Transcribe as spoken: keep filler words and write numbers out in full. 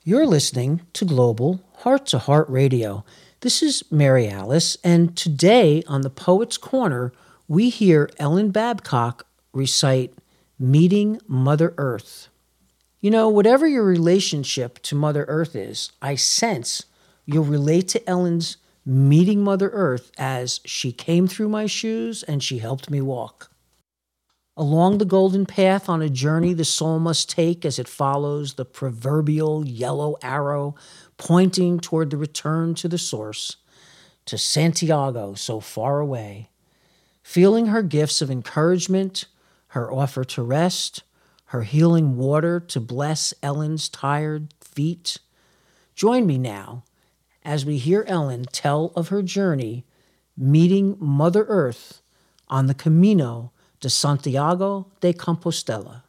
You're listening to Global Heart to Heart Radio. This is Mary Alice, and today on the Poet's Corner, we hear Ellen Babcock recite Meeting Mother Earth. You know, whatever your relationship to Mother Earth is, I sense you'll relate to Ellen's Meeting Mother Earth as she came through my shoes and she helped me walk. Along the golden path on a journey the soul must take as it follows the proverbial yellow arrow pointing toward the return to the source, to Santiago so far away. Feeling her gifts of encouragement, her offer to rest, her healing water to bless Ellen's tired feet. Join me now as we hear Ellen tell of her journey meeting Mother Earth on the Camino de Santiago de Compostela.